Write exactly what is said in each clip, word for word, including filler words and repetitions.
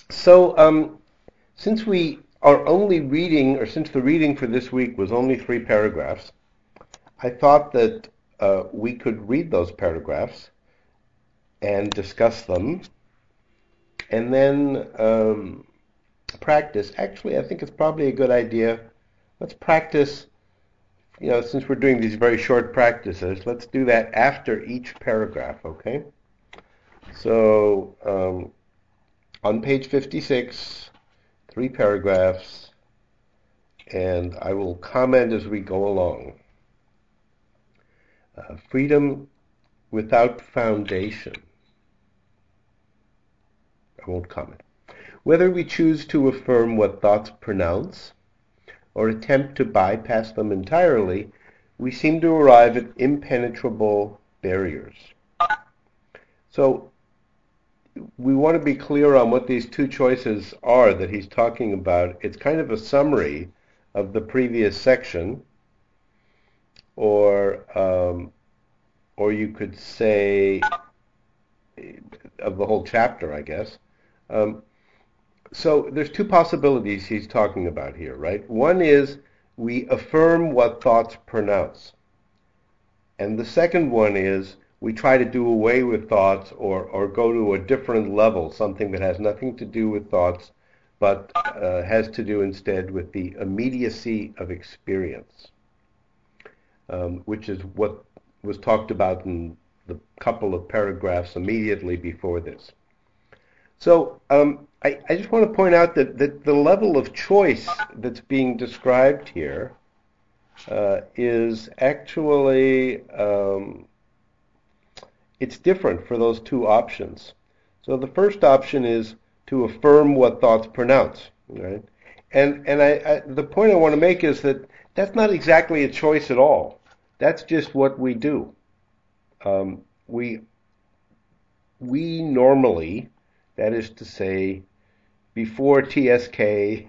So, um, since we are only reading, or since the reading for this week was only three paragraphs, I thought that uh, we could read those paragraphs and discuss them, and then um, practice. Actually, I think it's probably a good idea. Let's practice, you know, since we're doing these very short practices, let's do that after each paragraph, okay? So, um, on page fifty-six, three paragraphs, and I will comment as we go along. Uh, freedom without foundation. I won't comment. Whether we choose to affirm what thoughts pronounce or attempt to bypass them entirely, we seem to arrive at impenetrable barriers. So we want to be clear on what these two choices are that he's talking about. It's kind of a summary of the previous section, or um, or you could say of the whole chapter, I guess. Um, so there's two possibilities he's talking about here, right? One is we affirm what thoughts pronounce. And the second one is we try to do away with thoughts, or, or go to a different level, something that has nothing to do with thoughts, but uh, has to do instead with the immediacy of experience, um, which is what was talked about in the couple of paragraphs immediately before this. So um, I, I just want to point out that, that the level of choice that's being described here uh, is actually, um, it's different for those two options. So the first option is to affirm what thoughts pronounce, right? And and I, I the point I want to make is that that's not exactly a choice at all. That's just what we do. Um, we we normally, that is to say, before T S K,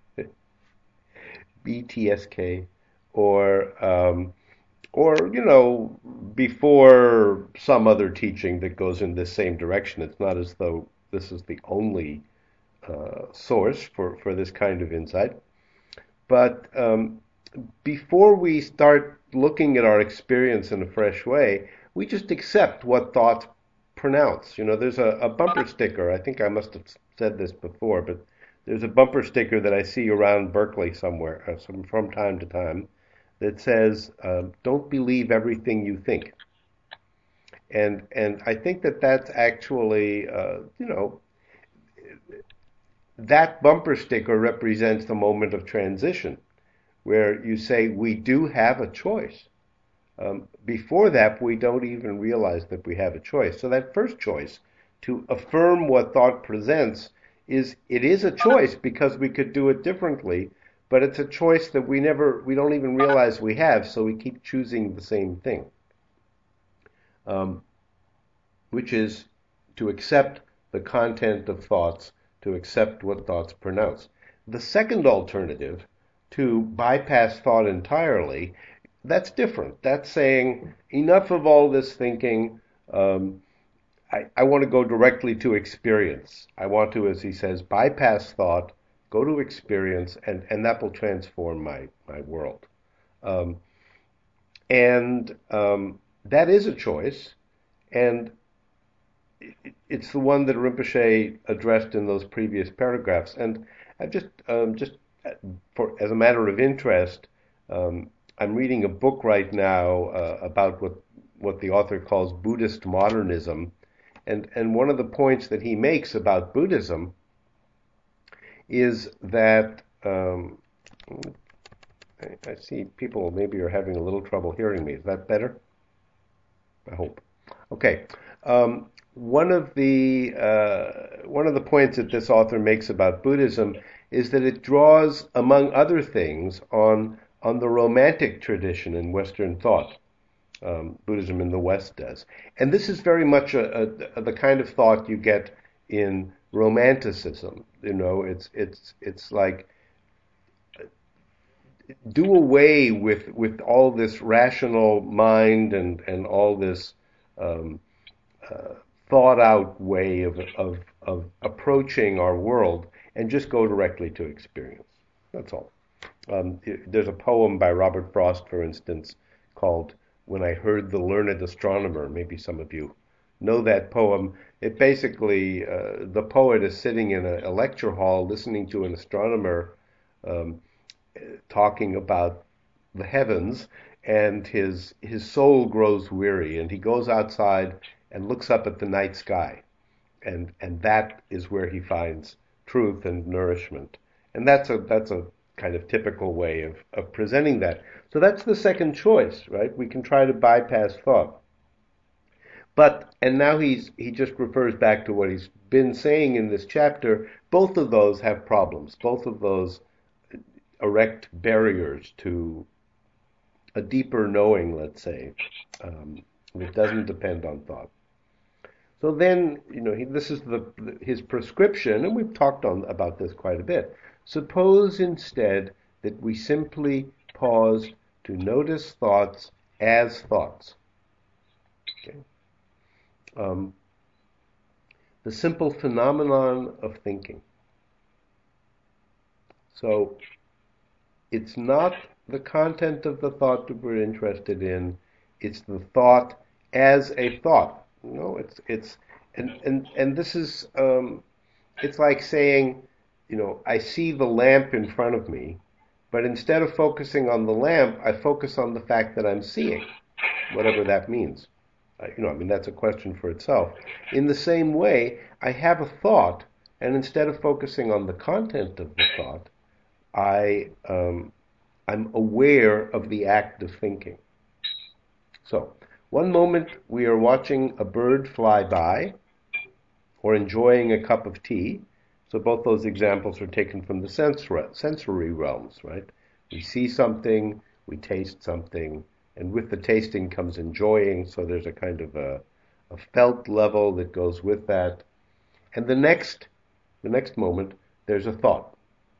B T S K, or um, or you know, before some other teaching that goes in this same direction. It's not as though this is the only uh, source for, for this kind of insight. But um, before we start looking at our experience in a fresh way, we just accept what thoughts pronounce. You know, there's a, a bumper sticker. I think I must have said this before, but there's a bumper sticker that I see around Berkeley somewhere, uh, some, from time to time, that says, uh, "Don't believe everything you think." And and I think that that's actually, uh, you know, that bumper sticker represents the moment of transition, where you say we do have a choice. Um, before that, we don't even realize that we have a choice. So that first choice, to affirm what thought presents, is it is a choice because we could do it differently, but it's a choice that we never, we don't even realize we have, so we keep choosing the same thing, um, which is to accept the content of thoughts, to accept what thoughts pronounce. The second alternative, to bypass thought entirely, that's different. That's saying, enough of all this thinking. Um, I, I want to go directly to experience. I want to, as he says, bypass thought, go to experience, and, and that will transform my, my world. Um, and um, that is a choice, and it, it's the one that Rinpoche addressed in those previous paragraphs. And I've just, um, just for as a matter of interest, um, I'm reading a book right now uh, about what what the author calls Buddhist modernism, and and one of the points that he makes about Buddhism is that um, I, I see people maybe are having a little trouble hearing me. Is that better? I hope. Okay. Um, one of the uh, one of the points that this author makes about Buddhism is that it draws, among other things, on on the romantic tradition in Western thought. Um, Buddhism in the West does, and this is very much a, a, the kind of thought you get in Romanticism. You know, it's it's it's like do away with with all this rational mind and and all this um, uh, thought out way of, of, of approaching our world and just go directly to experience. That's all. Um, there's a poem by Robert Frost, for instance, called When I Heard the Learned Astronomer. Maybe some of you know that poem. It basically, uh, the poet is sitting in a, a lecture hall listening to an astronomer um, talking about the heavens, and his his soul grows weary, and he goes outside and looks up at the night sky, and and that is where he finds truth and nourishment. And that's a that's a kind of typical way of, of presenting that. So that's the second choice, right? We can try to bypass thought. But, and now he's he just refers back to what he's been saying in this chapter, both of those have problems. Both of those erect barriers to a deeper knowing, let's say, um, that doesn't depend on thought. So then, you know, he, this is the his prescription, and we've talked on about this quite a bit. Suppose instead that we simply pause to notice thoughts as thoughts. Okay. Um, the simple phenomenon of thinking. So it's not the content of the thought that we're interested in, it's the thought as a thought. You know, it's it's and and and this is um, it's like saying, you know, I see the lamp in front of me, but instead of focusing on the lamp, I focus on the fact that I'm seeing, whatever that means. Uh, you know, I mean, that's a question for itself. In the same way, I have a thought, and instead of focusing on the content of the thought, I um, I'm aware of the act of thinking. So, one moment we are watching a bird fly by, or enjoying a cup of tea. So both those examples are taken from the sensory realms, right? We see something, we taste something, and with the tasting comes enjoying, so there's a kind of a, a felt level that goes with that. And the next, the next moment, there's a thought.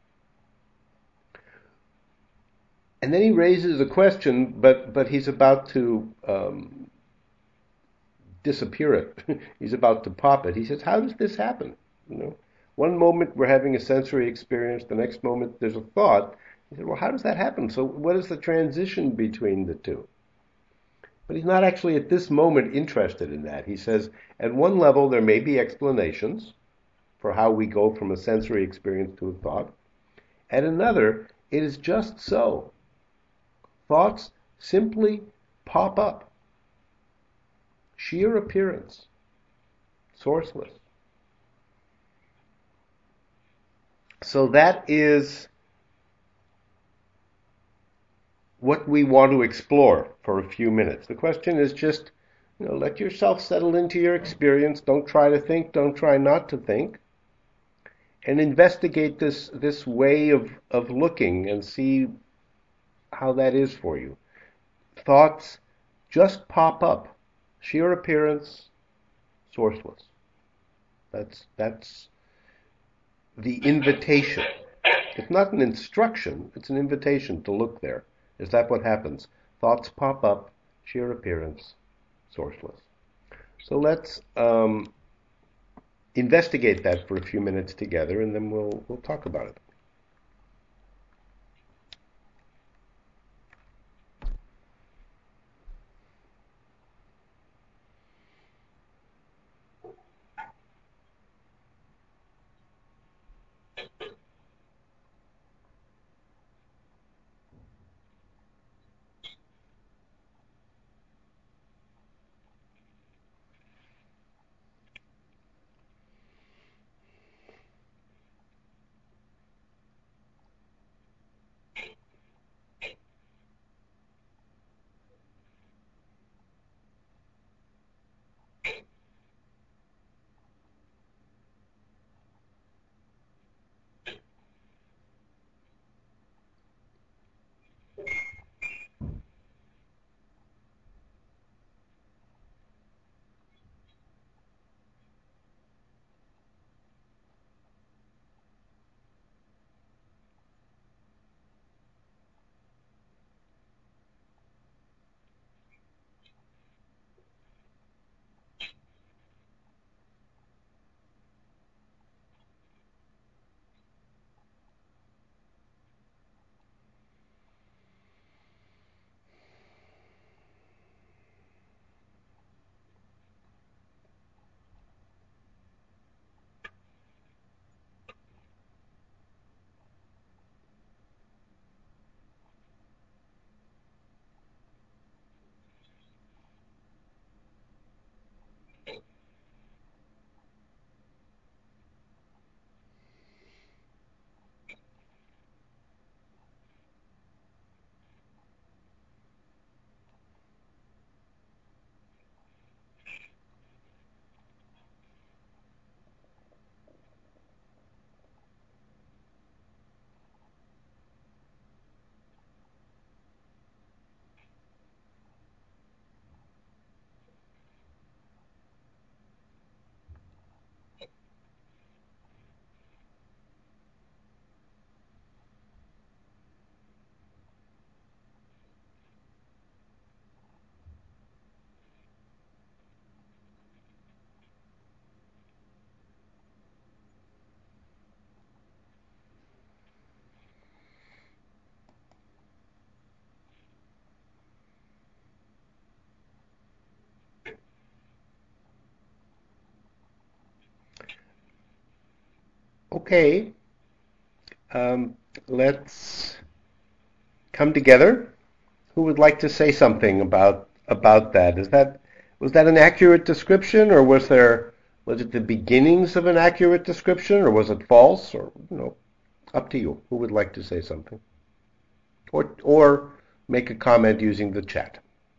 And then he raises a question, but, but he's about to um, disappear it. He's about to pop it. He says, how does this happen? You know, one moment we're having a sensory experience, the next moment there's a thought. He said, well, how does that happen? So what is the transition between the two? But he's not actually at this moment interested in that. He says, at one level there may be explanations for how we go from a sensory experience to a thought. At another, it is just so. Thoughts simply pop up. Sheer appearance. Sourceless. So that is what we want to explore for a few minutes. The question is just, you know, let yourself settle into your experience. Don't try to think. Don't try not to think. And investigate this, this way of, of looking and see how that is for you. Thoughts just pop up. Sheer appearance, sourceless. That's, that's the invitation. It's not an instruction, it's an invitation to look there. Is that what happens? Thoughts pop up, sheer appearance, sourceless. So let's um, investigate that for a few minutes together, and then we'll we'll talk about it. Okay, um, let's come together. Who would like to say something about about that? Is that was that an accurate description, or was there was it the beginnings of an accurate description, or was it false, or you know, up to you. Who would like to say something, or or make a comment using the chat?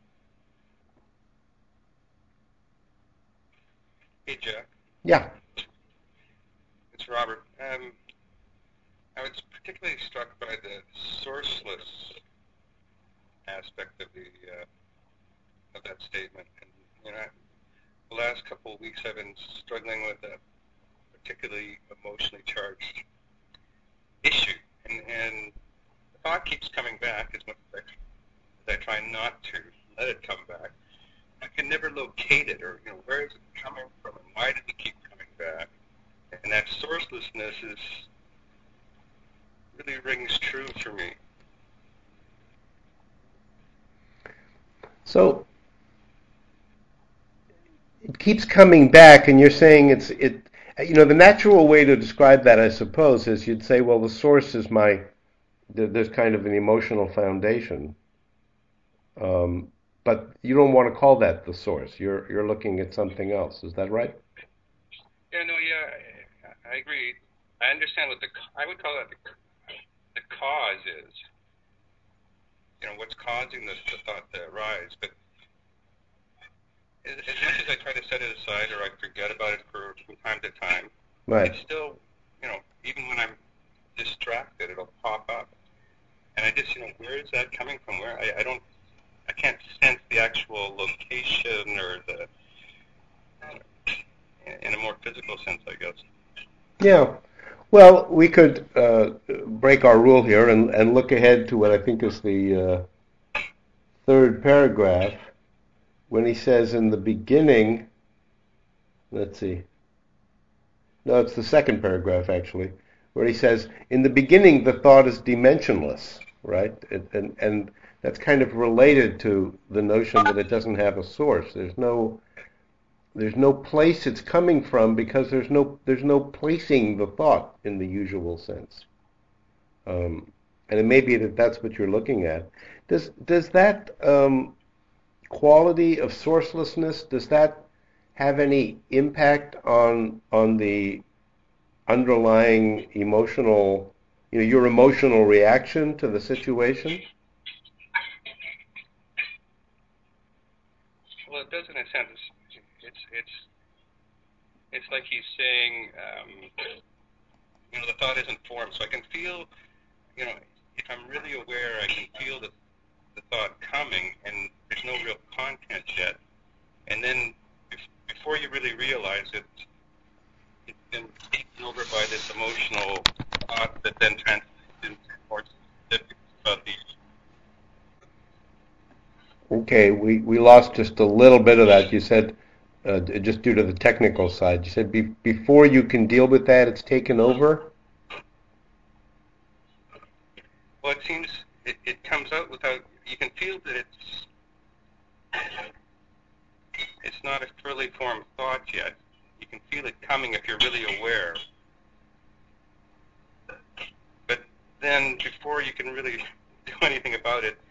Hey, Jack. Yeah. It's Robert. Um, I was particularly struck by the sourceless aspect of the uh, of that statement. And you know, the last couple of weeks I've been struggling with a particularly emotionally charged issue, and and the thought keeps coming back as much as I, as I try not to let it come back. I can never locate it, or you know, where is it coming from, and why does it keep coming back? And that sourcelessness is really rings true for me. So it keeps coming back, and you're saying it's it. You know, the natural way to describe that, I suppose, is you'd say, well, the source is my. There's kind of an emotional foundation, um, but you don't want to call that the source. You're you're looking at something else. Is that right? Yeah, no, yeah, I, I agree. I understand what the I would call that the the cause is. You know, what's causing this the thought to arise. But as, as much as I try to set it aside or I forget about it for from time to time, Right. it's still, you know, even when I'm distracted, it'll pop up. And I just, you know, where is that coming from? Where I, I don't, I can't sense the actual location or the, in a more physical sense, I guess. Yeah. Well, we could uh, break our rule here and, and look ahead to what I think is the uh, third paragraph when he says in the beginning, let's see, no, it's the second paragraph actually, where he says, in the beginning the thought is dimensionless, right? And, and, and that's kind of related to the notion that it doesn't have a source. There's no there's no place it's coming from because there's no there's no placing the thought in the usual sense. Um, and it may be that that's what you're looking at. Does does that um, quality of sourcelessness, does that have any impact on on the underlying emotional, you know, your emotional reaction to the situation? Well, it does in a sense. It's it's it's like he's saying, um, you know, the thought isn't formed, so I can feel, you know, if I'm really aware, I can feel the the thought coming, and there's no real content yet. And then before you really realize it, it's been taken over by this emotional thought that then translates into more specifics about the. Okay, we, we lost just a little bit of that. You said, uh, just due to the technical side, you said be, before you can deal with that, it's taken over? Well, it seems it, it comes out without. You can feel that it's it's not a fully formed thought yet. You can feel it coming if you're really aware. But then, before you can really do anything about it,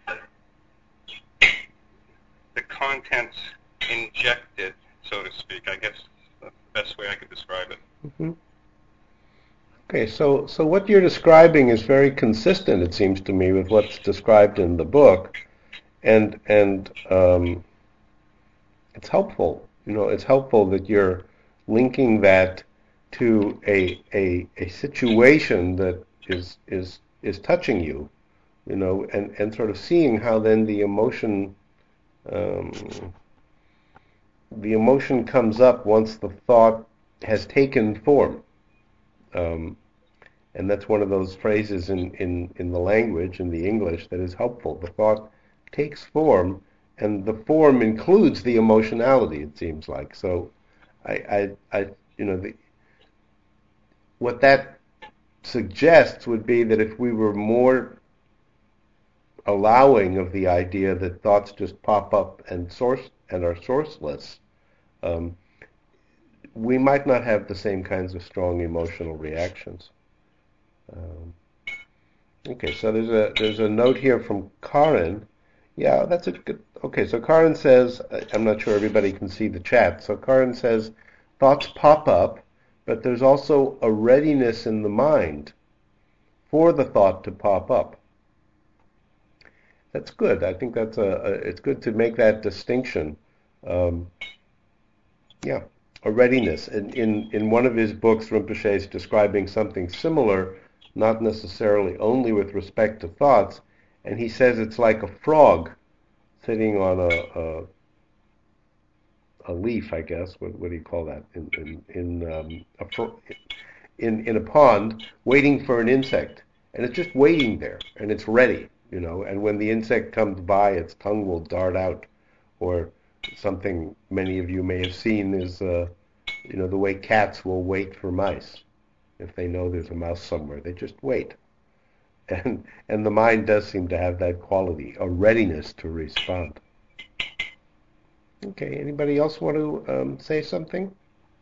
the content's injected, so to speak. I guess that's the best way I could describe it. Mm-hmm. Okay, so so what you're describing is very consistent, it seems to me, with what's described in the book, and and um, it's helpful. You know, it's helpful that you're linking that to a a a situation that is is is touching you. You know, and and sort of seeing how then the emotion um, the emotion comes up once the thought has taken form. Um, And that's one of those phrases in, in, in the language, in the English, that is helpful. The thought takes form, and the form includes the emotionality, it seems like. So I, I, I you know, the, what that suggests would be that if we were more allowing of the idea that thoughts just pop up and source and are sourceless, um, we might not have the same kinds of strong emotional reactions. Um, okay, so there's a there's a note here from Karin. Yeah, that's a good. Okay, so Karin says, I'm not sure everybody can see the chat. So Karin says, thoughts pop up, but there's also a readiness in the mind for the thought to pop up. That's good. I think that's a, a it's good to make that distinction. Um, yeah, a readiness. In, in in one of his books, Rinpoche is describing something similar, not necessarily only with respect to thoughts, and he says it's like a frog sitting on a a, a leaf, I guess. What what do you call that? In in in um, a fro- in in a pond, waiting for an insect, and it's just waiting there, and it's ready. You know, and when the insect comes by, its tongue will dart out, or something many of you may have seen is, uh, you know, the way cats will wait for mice. If they know there's a mouse somewhere, they just wait. And and the mind does seem to have that quality, a readiness to respond. Okay, anybody else want to um, say something?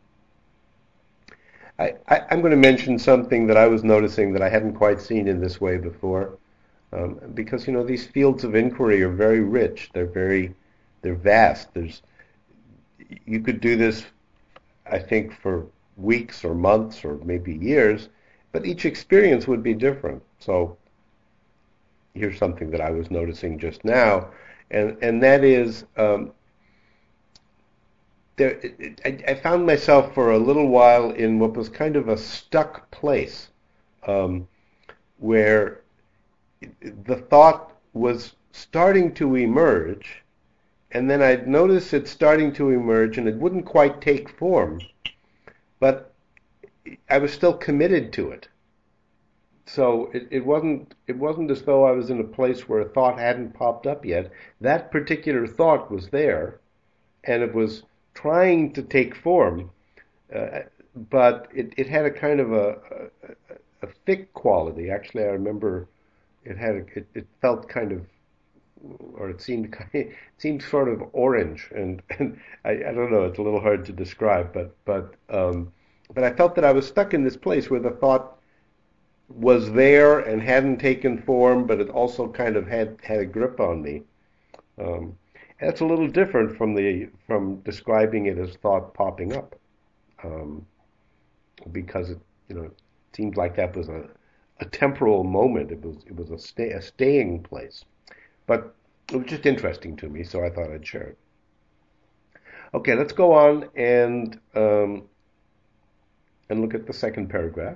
I, I, I'm going to mention something that I was noticing that I hadn't quite seen in this way before. Um, because you know these fields of inquiry are very rich. They're very, they're vast. There's, you could do this, I think, for weeks or months or maybe years, but each experience would be different. So here's something that I was noticing just now, and and that is, um, there. It, I, I found myself for a little while in what was kind of a stuck place, um, where the thought was starting to emerge, and then I'd notice it starting to emerge, and it wouldn't quite take form, but I was still committed to it. So it, it wasn't it wasn't as though I was in a place where a thought hadn't popped up yet. That particular thought was there, and it was trying to take form, uh, but it, it had a kind of a, a, a thick quality. Actually, I remember it had a, it, it felt kind of, or it seemed kind of, it seemed sort of orange, and, and I, I don't know, it's a little hard to describe, but but um, but I felt that I was stuck in this place where the thought was there and hadn't taken form, but it also kind of had had a grip on me. Um, and that's a little different from the from describing it as thought popping up, um, because it you know it seemed like that was a a temporal moment. It was it was a stay a staying place, but it was just interesting to me, so I thought I'd share it. Okay, let's go on and um, and look at the second paragraph.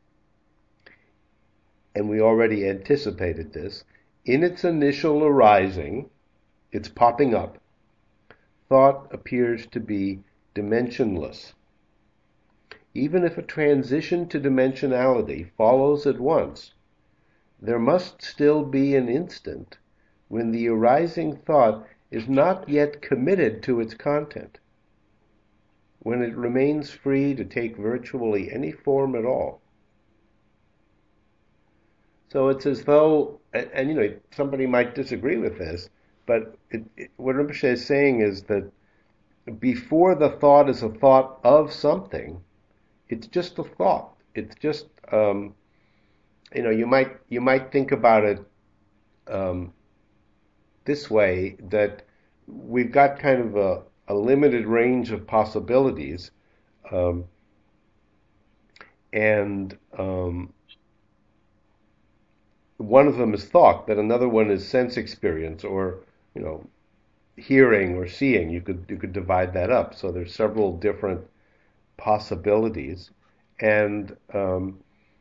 And we already anticipated this. In its initial arising, its popping up, thought appears to be dimensionless. Even if a transition to dimensionality follows at once, there must still be an instant when the arising thought is not yet committed to its content, when it remains free to take virtually any form at all. So it's as though, and, and you know, somebody might disagree with this, but it, it, what Rinpoche is saying is that before the thought is a thought of something, it's just a thought. It's just, um, you know, you might you might think about it um, this way, that we've got kind of a, a limited range of possibilities, um, and um, one of them is thought, but another one is sense experience, or you know, hearing or seeing. You could you could divide that up. So there's several different possibilities, and um,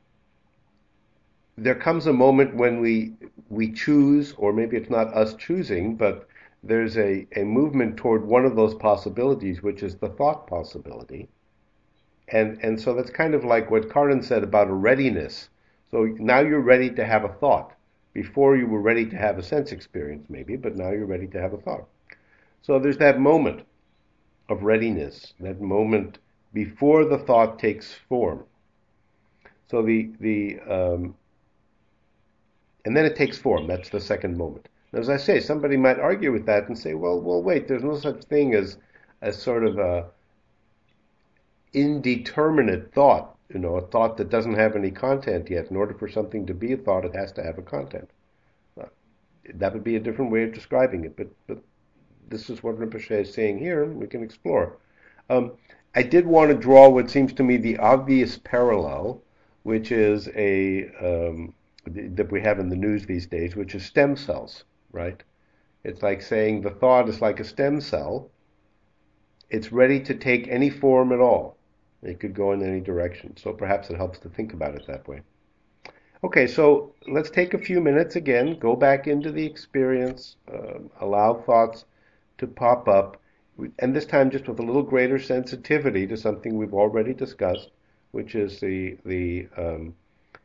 there comes a moment when we we choose, or maybe it's not us choosing, but there's a, a movement toward one of those possibilities, which is the thought possibility. And and so that's kind of like what Karin said about a readiness. So now you're ready to have a thought. Before you were ready to have a sense experience, maybe, but now you're ready to have a thought. So there's that moment of readiness, that moment before the thought takes form. So the the um, and then it takes form. That's the second moment. And as I say, somebody might argue with that and say, well, well, wait, there's no such thing as as sort of a indeterminate thought, you know, a thought that doesn't have any content yet. In order for something to be a thought, it has to have a content. Uh, that would be a different way of describing it, but, but this is what Rinpoche is saying here, and we can explore. Um, I did want to draw what seems to me the obvious parallel, which is a um, that we have in the news these days, which is stem cells, right? It's like saying the thought is like a stem cell. It's ready to take any form at all. It could go in any direction. So perhaps it helps to think about it that way. Okay, so let's take a few minutes again, go back into the experience, um, allow thoughts to pop up, and this time just with a little greater sensitivity to something we've already discussed, which is the the um,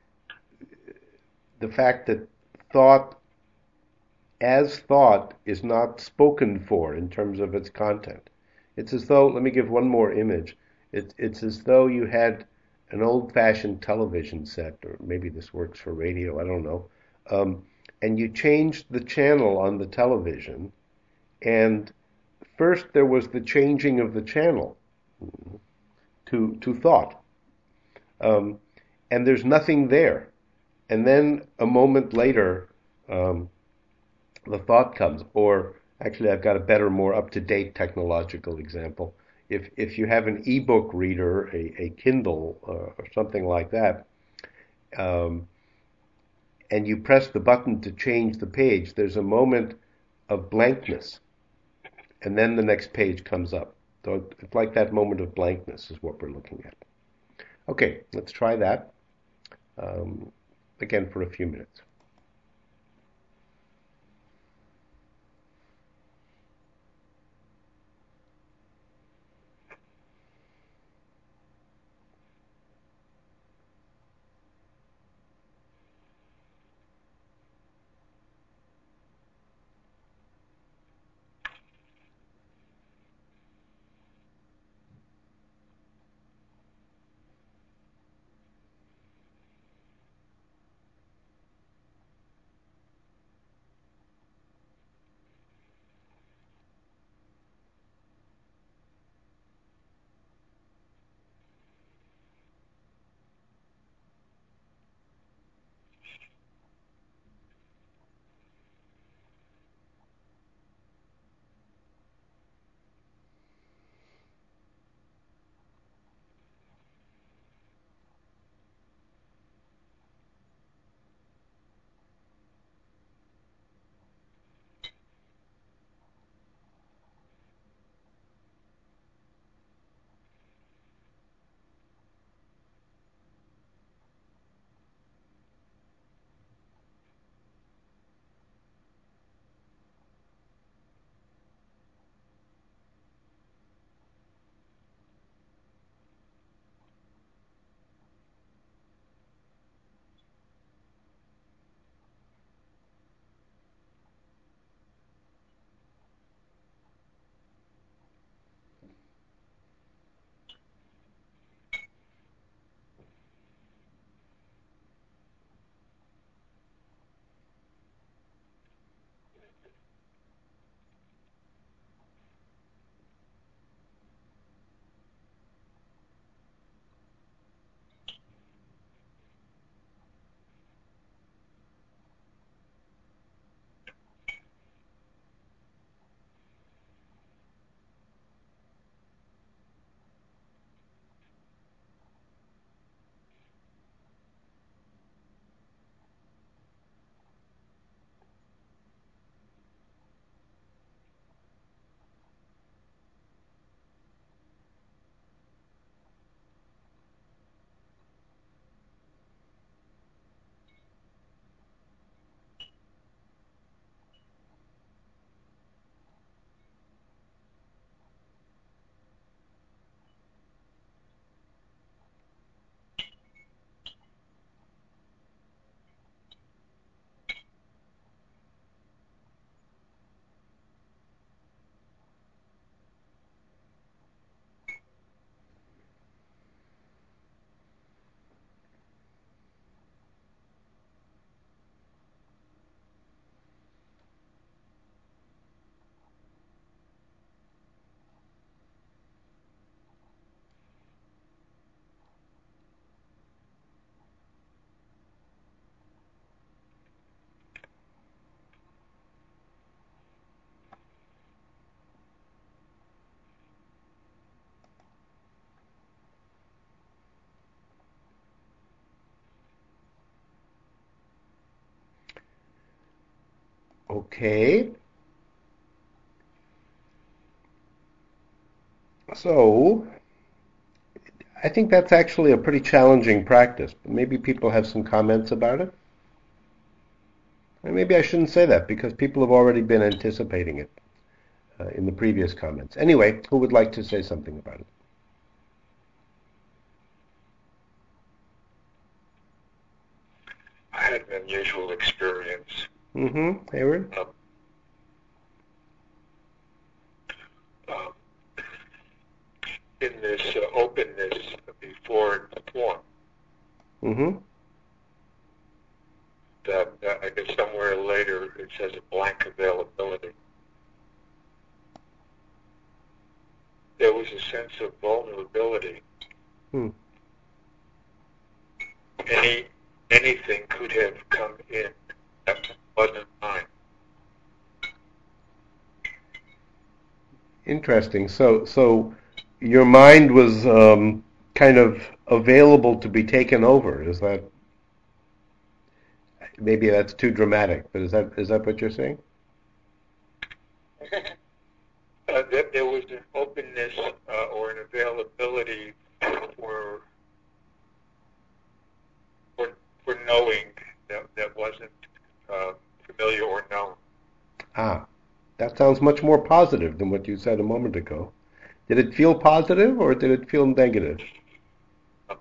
the fact that thought as thought is not spoken for in terms of its content. It's as though, let me give one more image. It, it's as though you had an old-fashioned television set, or maybe this works for radio, I don't know, um, and you changed the channel on the television, and first there was the changing of the channel to, to thought, um, and there's nothing there. And then a moment later, um, the thought comes, or actually I've got a better, more up-to-date technological example. If if you have an e-book reader, a, a Kindle uh, or something like that, um, and you press the button to change the page, there's a moment of blankness, and then the next page comes up. So it's like that moment of blankness is what we're looking at. Okay, let's try that um, again for a few minutes. Okay. So, I think that's actually a pretty challenging practice. Maybe people have some comments about it. And maybe I shouldn't say that because people have already been anticipating it uh, in the previous comments. Anyway, who would like to say something about it? I had an unusual experience. Mm-hmm. Hayward? Um, um, in this uh, openness before form, Mm-hmm. that, that I guess somewhere later it says a blank availability. There was a sense of vulnerability. Hmm. Any anything could have come in that wasn't mine. Interesting. So, so your mind was um, kind of available to be taken over. Is that maybe that's too dramatic? But is that is that what you're saying? Uh, that there was an openness uh, or an availability for for, for knowing that that wasn't uh, familiar or known. Ah, that sounds much more positive than what you said a moment ago. Did it feel positive or did it feel negative? Um,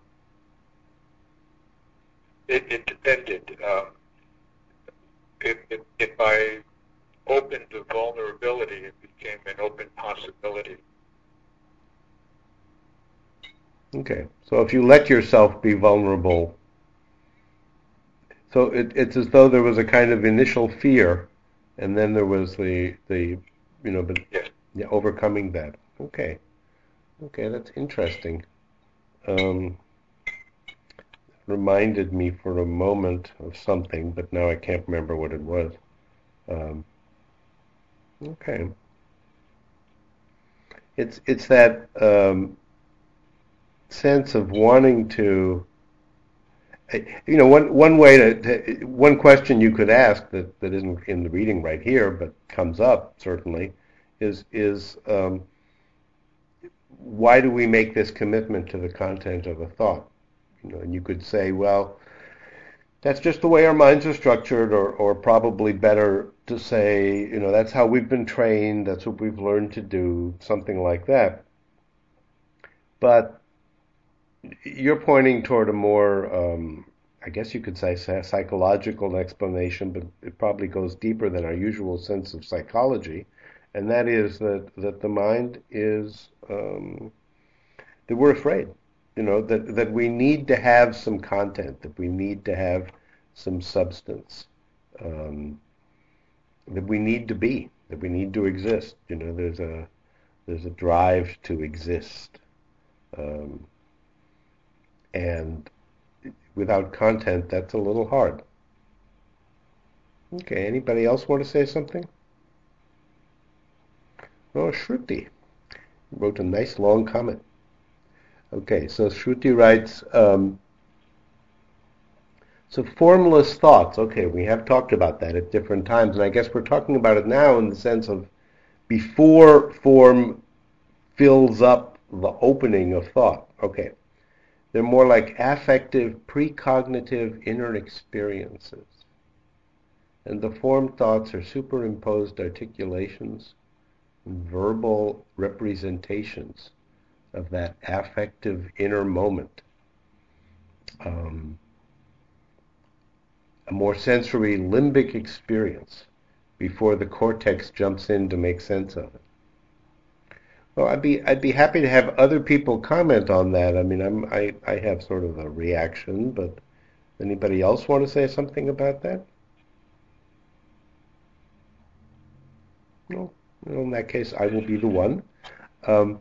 it, it depended. Um, if, if, if I opened the vulnerability, it became an open possibility. Okay, so if you let yourself be vulnerable, so it, it's as though there was a kind of initial fear, and then there was the the you know, but Yes. yeah, overcoming that. Okay, okay, that's interesting. Um, reminded me for a moment of something, but now I can't remember what it was. Um, okay, it's it's that um, sense of wanting to. You know, one one way to, to one question you could ask that, that isn't in the reading right here, but comes up certainly, is is um, why do we make this commitment to the content of a thought? You know, and you could say, well, that's just the way our minds are structured, or or probably better to say, you know, that's how we've been trained, that's what we've learned to do, something like that. But you're pointing toward a more um, I guess you could say psychological explanation, but it probably goes deeper than our usual sense of psychology, and that is that, that the mind is um, that we're afraid, you know, that that we need to have some content, that we need to have some substance, um, that we need to be, that we need to exist. You know, there's a there's a drive to exist, um, and without content, that's a little hard. Okay, anybody else want to say something? Oh, Shruti wrote a nice long comment. Okay, so Shruti writes, um, so formless thoughts. Okay, we have talked about that at different times, and I guess we're talking about it now in the sense of before form fills up the opening of thought. Okay, they're more like affective, precognitive inner experiences. And the formed thoughts are superimposed articulations and verbal representations of that affective inner moment. Um, a more sensory limbic experience before the cortex jumps in to make sense of it. Well, I'd be I'd be happy to have other people comment on that. I mean, I'm I, I have sort of a reaction, but anybody else want to say something about that? No. Well, in that case, I will be the one. Um,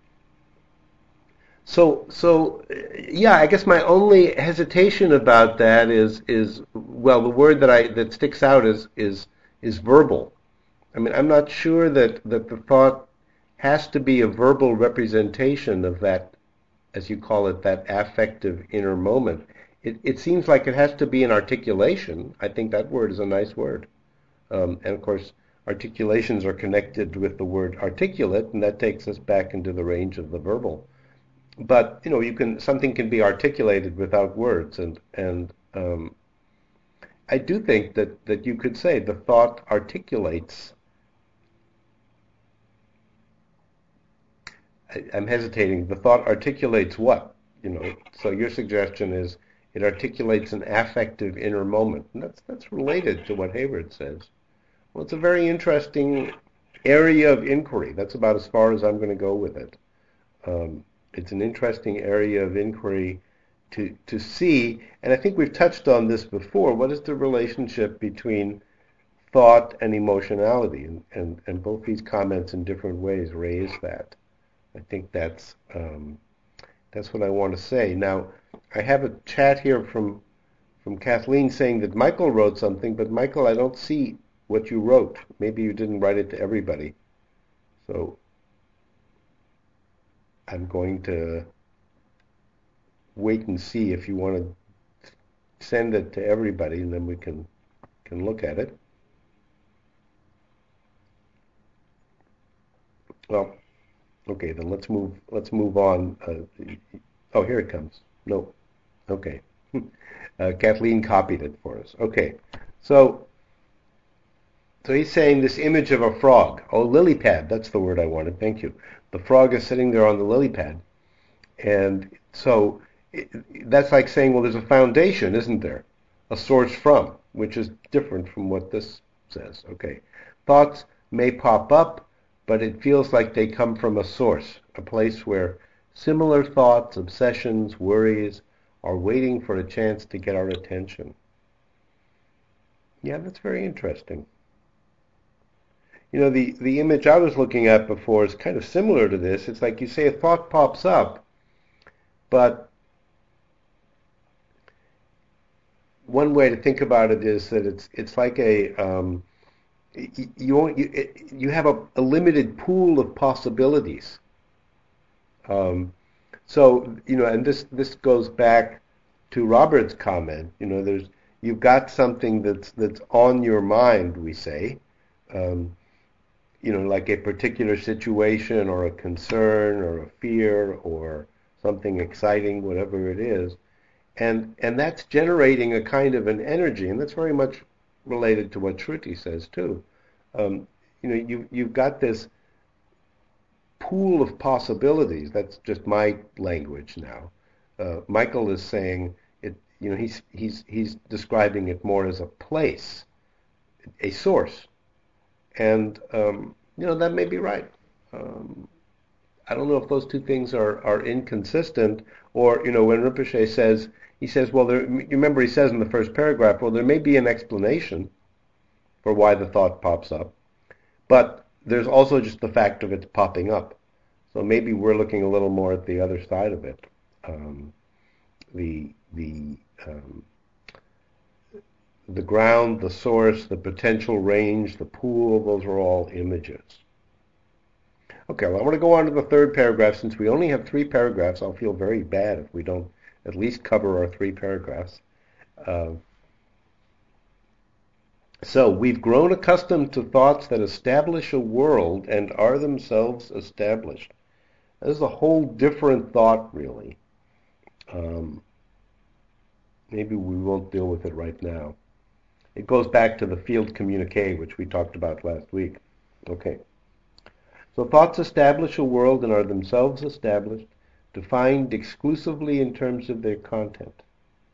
So, so yeah, I guess my only hesitation about that is is well, the word that I that sticks out is is is verbal. I mean, I'm not sure that that the thought has to be a verbal representation of that, as you call it, that affective inner moment. It it seems like it has to be an articulation. I think that word is a nice word. Um, and of course, articulations are connected with the word articulate, and that takes us back into the range of the verbal. But you know, you can something can be articulated without words, and and um, I do think that that you could say the thought articulates. I, I'm hesitating. The thought articulates what? You know. So your suggestion is it articulates an affective inner moment, and that's that's related to what Hayward says. Well, it's a very interesting area of inquiry. That's about as far as I'm going to go with it. Um, it's an interesting area of inquiry to to see, and I think we've touched on this before. What is the relationship between thought and emotionality? And, and, and both these comments in different ways raise that. I think that's um, that's what I want to say. Now, I have a chat here from from Kathleen saying that Michael wrote something, but Michael, I don't see what you wrote. Maybe you didn't write it to everybody. So I'm going to wait and see if you want to send it to everybody, and then we can can look at it. Well, okay, then let's move let's move on. Uh, oh, here it comes. No, okay. uh, Kathleen copied it for us. Okay, so so he's saying this image of a frog. Oh, lily pad. That's the word I wanted. Thank you. The frog is sitting there on the lily pad, and so it, that's like saying, well, there's a foundation, isn't there? A source from, which is different from what this says. Okay, thoughts may pop up, but it feels like they come from a source, a place where similar thoughts, obsessions, worries are waiting for a chance to get our attention. Yeah, that's very interesting. You know, the, the image I was looking at before is kind of similar to this. It's like you say a thought pops up, but one way to think about it is that it's it's like a um, you you you have a, a limited pool of possibilities. Um, so you know, and this this goes back to Robert's comment. You know, there's you've got something that's that's on your mind. We say. Um, you know, like a particular situation or a concern or a fear or something exciting, whatever it is. And and that's generating a kind of an energy, and that's very much related to what Shruti says too. Um, you know, you, you've got this pool of possibilities. That's just my language now. Uh, Michael is saying it. You know, he's he's he's describing it more as a place, a source. And, um, you know, that may be right. Um, I don't know if those two things are, are inconsistent, or, you know, when Rinpoche says, he says, well, there, you remember he says in the first paragraph, well, there may be an explanation for why the thought pops up, but there's also just the fact of its popping up. So maybe we're looking a little more at the other side of it. Um, the, the, um, The ground, the source, the potential range, the pool, those are all images. Okay, well, I want to go on to the third paragraph. Since we only have three paragraphs, I'll feel very bad if we don't at least cover our three paragraphs. Uh, so, we've grown accustomed to thoughts that establish a world and are themselves established. This is a whole different thought, really. Um, maybe we won't deal with it right now. It goes back to the field communique, which we talked about last week. Okay. So thoughts establish a world and are themselves established, defined exclusively in terms of their content.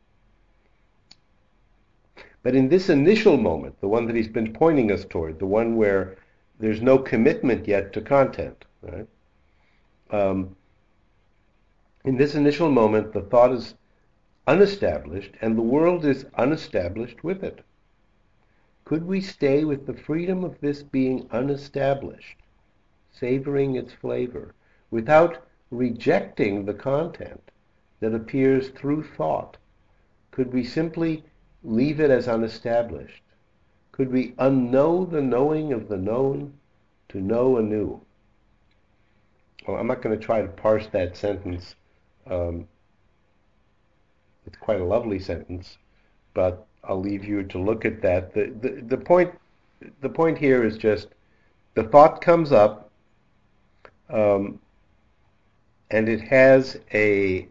But in this initial moment, the one that he's been pointing us toward, the one where there's no commitment yet to content, right? Um, in this initial moment, the thought is unestablished, and the world is unestablished with it. Could we stay with the freedom of this being unestablished, savoring its flavor, without rejecting the content that appears through thought? Could we simply leave it as unestablished? Could we unknow the knowing of the known to know anew? Well, I'm not going to try to parse that sentence. Um, it's quite a lovely sentence, but I'll leave you to look at that. The, the, the point the point here is just the thought comes up, um, and it has a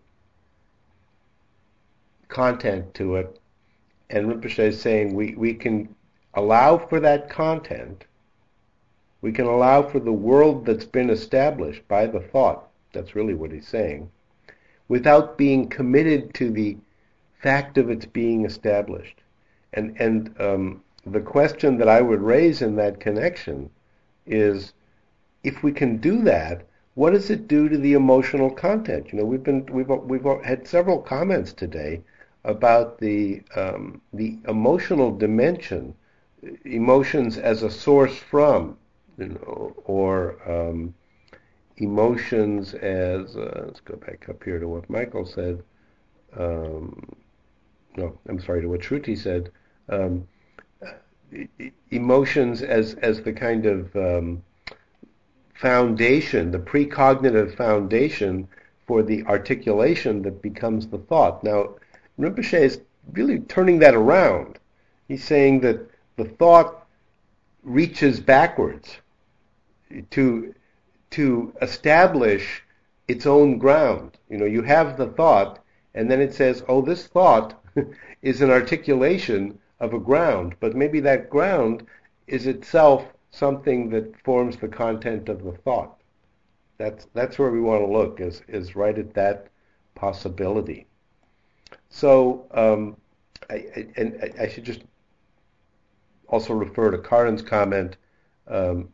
content to it, and Rinpoche is saying we, we can allow for that content, we can allow for the world that's been established by the thought, that's really what he's saying, without being committed to the fact of its being established. And, and um, the question that I would raise in that connection is, if we can do that, what does it do to the emotional content? You know, we've been we've we've had several comments today about the um, the emotional dimension, emotions as a source from, you know, or um, emotions as uh, let's go back up here to what Michael said. Um, no, I'm sorry, to what Shruti said. Um, emotions as as the kind of um, foundation, the precognitive foundation for the articulation that becomes the thought. Now, Rinpoche is really turning that around. He's saying that the thought reaches backwards to to establish its own ground. You know, you have the thought, and then it says, oh, this thought is an articulation of a ground, but maybe that ground is itself something that forms the content of the thought. That's that's where we want to look, is is right at that possibility. So, um, I, I, and I should just also refer to Karin's comment. Um,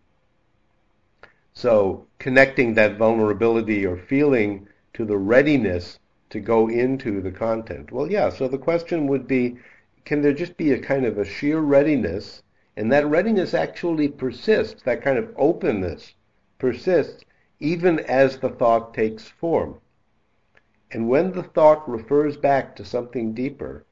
so, connecting that vulnerability or feeling to the readiness to go into the content. Well, yeah, so the question would be, can there just be a kind of a sheer readiness, and that readiness actually persists, that kind of openness persists, even as the thought takes form. And when the thought refers back to something deeper,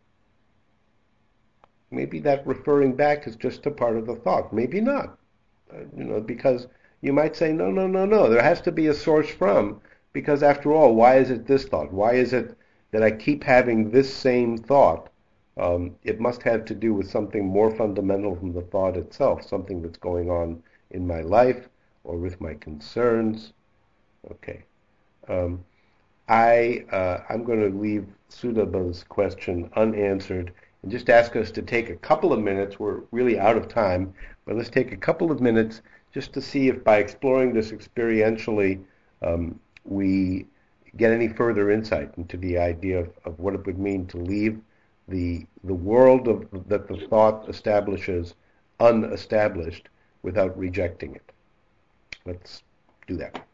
maybe that referring back is just a part of the thought. Maybe not. Uh, you know, because you might say, no, no, no, no, there has to be a source from, because after all, why is it this thought? Why is it that I keep having this same thought? Um, it must have to do with something more fundamental than the thought itself, something that's going on in my life or with my concerns. Okay. Um, I, uh, I'm going to leave Sudhaba's question unanswered and just ask us to take a couple of minutes. We're really out of time, but let's take a couple of minutes just to see if by exploring this experientially um, we get any further insight into the idea of, of what it would mean to leave the the world of, that the thought establishes unestablished without rejecting it. Let's do that.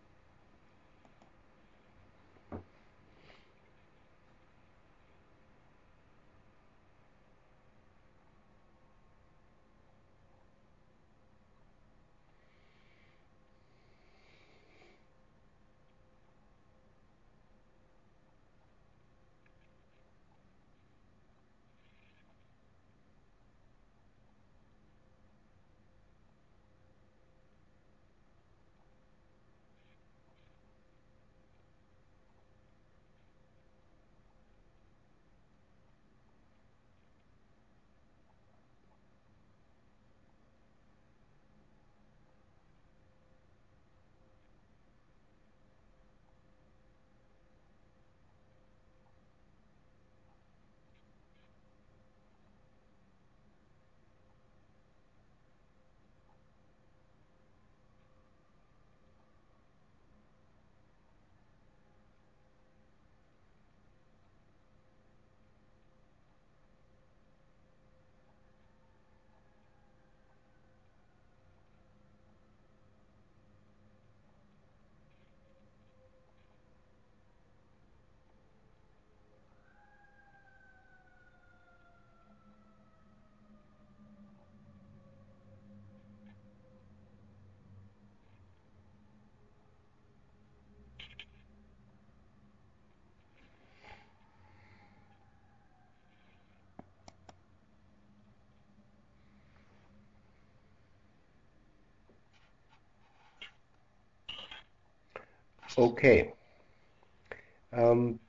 Okay. Um,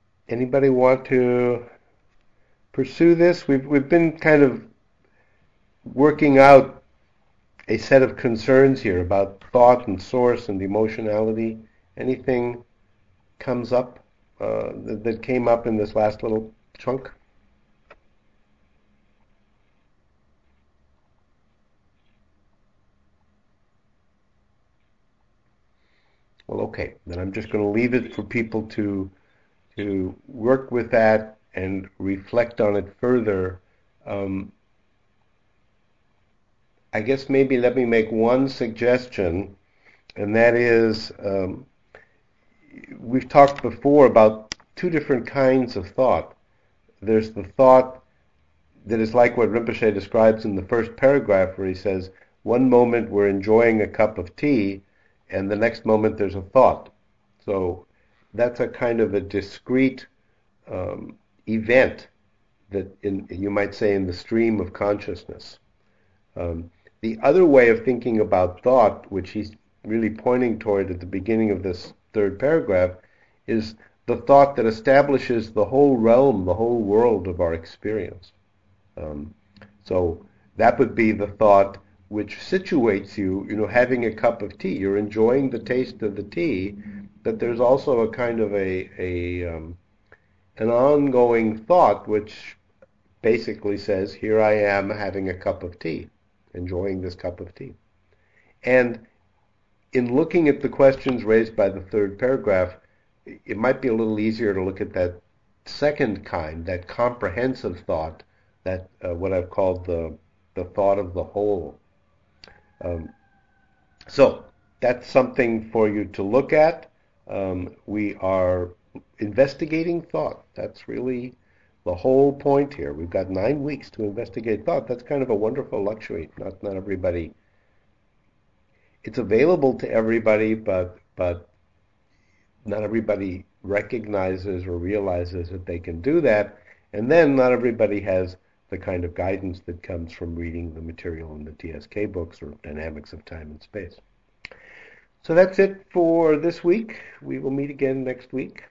anybody want to pursue this? We've we've been kind of working out a set of concerns here about thought and source and emotionality. Anything comes up uh, that, that came up in this last little chunk? Well, okay, then I'm just going to leave it for people to to work with that and reflect on it further. Um, I guess maybe let me make one suggestion, and that is, um, we've talked before about two different kinds of thought. There's the thought that is like what Rinpoche describes in the first paragraph, where he says, one moment we're enjoying a cup of tea, and the next moment there's a thought. So that's a kind of a discrete um, event that in, you might say in the stream of consciousness. Um, the other way of thinking about thought, which he's really pointing toward at the beginning of this third paragraph, is the thought that establishes the whole realm, the whole world of our experience. Um, so that would be the thought which situates you, you know, having a cup of tea. You're enjoying the taste of the tea, but there's also a kind of a, a um, an ongoing thought which basically says, here I am having a cup of tea, enjoying this cup of tea. And in looking at the questions raised by the third paragraph, it might be a little easier to look at that second kind, that comprehensive thought, that uh, what I've called the the thought of the whole. Um, so that's something for you to look at. Um, we are investigating thought. That's really the whole point here. We've got nine weeks to investigate thought. That's kind of a wonderful luxury. Not not everybody. It's available to everybody, but but not everybody recognizes or realizes that they can do that. And then not everybody has the kind of guidance that comes from reading the material in the T S K books or Dynamics of Time and Space. So that's it for this week. We will meet again next week.